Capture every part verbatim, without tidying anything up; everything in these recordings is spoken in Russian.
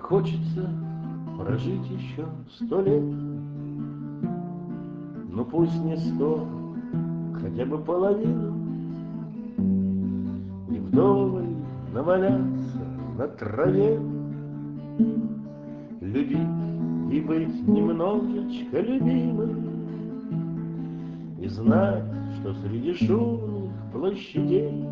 хочется прожить еще сто лет, ну пусть не сто, хотя бы половину, и вдоволь наваляться на траве, любить и быть немножечко любимым, и знать, что среди шумных площадей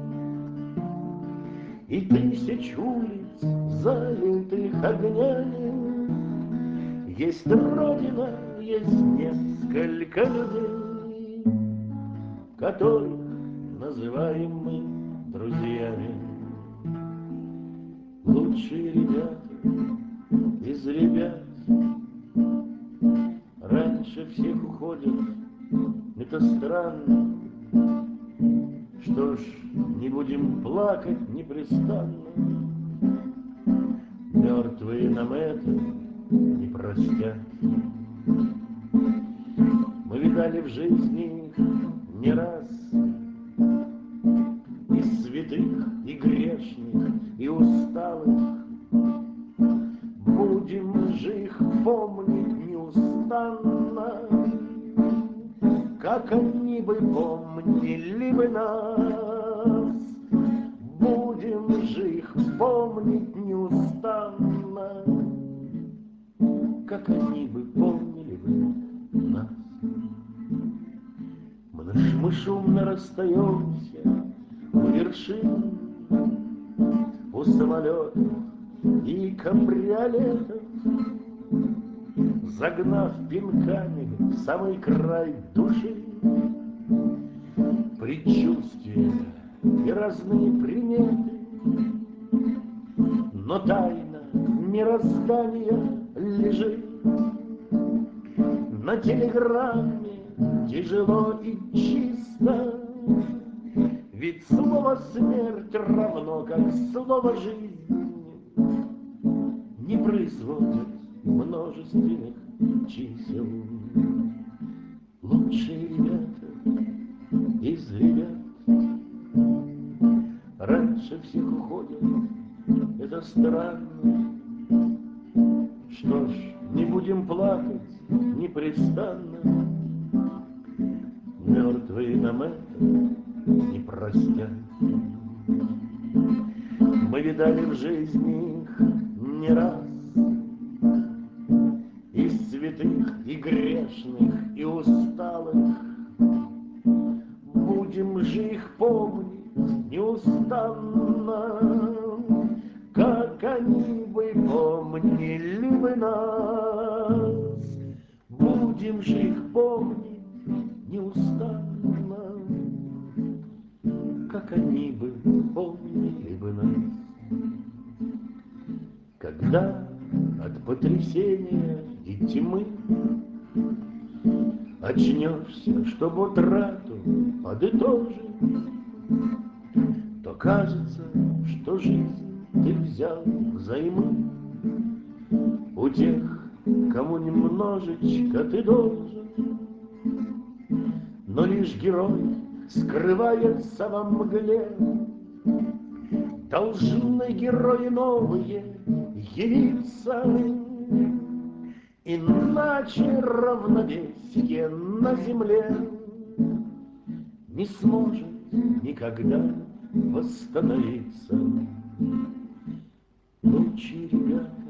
и тысяч улиц, залитых огнями, есть родина, есть несколько людей, которых называем мы друзьями. Лучшие ребята из ребят раньше всех уходят, это странно. Что ж, не будем плакать непрестанно, мертвые нам это не простят. Мы видали в жизни их не раз, и святых, и грешных, и усталых. Будем же их помнить неустанно, как они бы помнили бы нас. Будем же их помнить неустанно, как они бы помнили бы нас. Мы шумно расстаемся у вершин, у самолетов и кабриолетов, загнав пинками в самый край души предчувствия и разные приметы. Но тайна мироздания лежит на телеграмме тяжело и чисто, ведь слово смерть равно как слово жизнь не производит множественных чисел. Лучшие ребята из ребят раньше всех уходят, это странно. Что ж, не будем плакать непрестанно, мертвые нам это не простят. Мы видали в жизни их не раз, и святых, и грешных, и усталых. Будем же их помнить неустанно, как они бы помнили бы нас. Будем же их помнить неустанно, как они бы помнили бы нас. Когда от потрясения и тьмы очнешься, чтоб утрату подытожить, то кажется, что жизнь ты взял взаймы у тех, кому немножечко ты должен. Но лишь герой скрывается во мгле, должны герои новые явиться, иначе равновесие на земле не сможет никогда восстановиться. Лучшие ребята